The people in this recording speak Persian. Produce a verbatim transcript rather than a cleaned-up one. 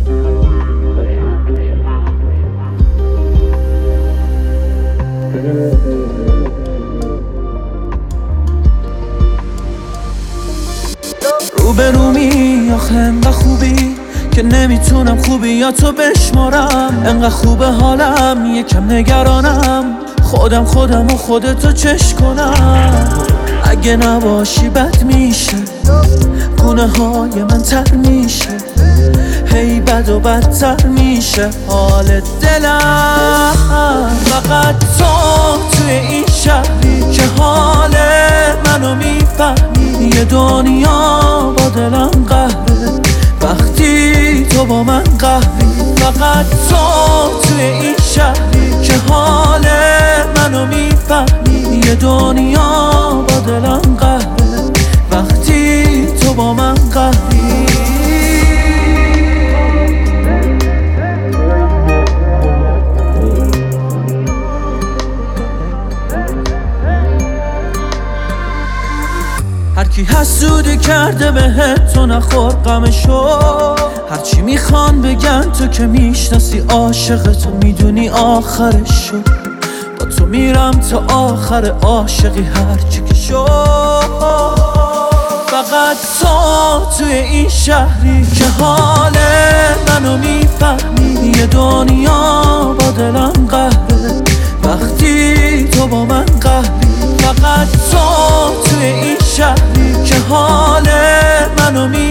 روبرومی آخه انقدر خوبی که نمیتونم خوبیاتو بشمارم، انقدر خوبه حالم یکم نگرانم، خودم خودم و خودتو چش کنم. اگه نباشی بد میشه، گونه های من تر میشه، هی بد و بدتر میشه حال دلم. فقط تو توی این شهری که حال منو میفهمی، یه دنیا با دلم قهره وقتی تو با من قهری. فقط تو توی این شهری که حال منو میفهمی، یه دنیا با دلم قهره وقتی تو با من قهری. هرکی حسودی کرده بهت تو نخور غمشو، هرچی میخوان بگن تو که میشناسی عاشق تو میدونی آخرشو. با تو میرم تا آخر عاشقی هرچی که شو. فقط تو توی این شهری که حال منو میفهمی، یه دنیا با دلم قهره وقتی تو با من قهری. فقط تو توی این شهری که حال منو می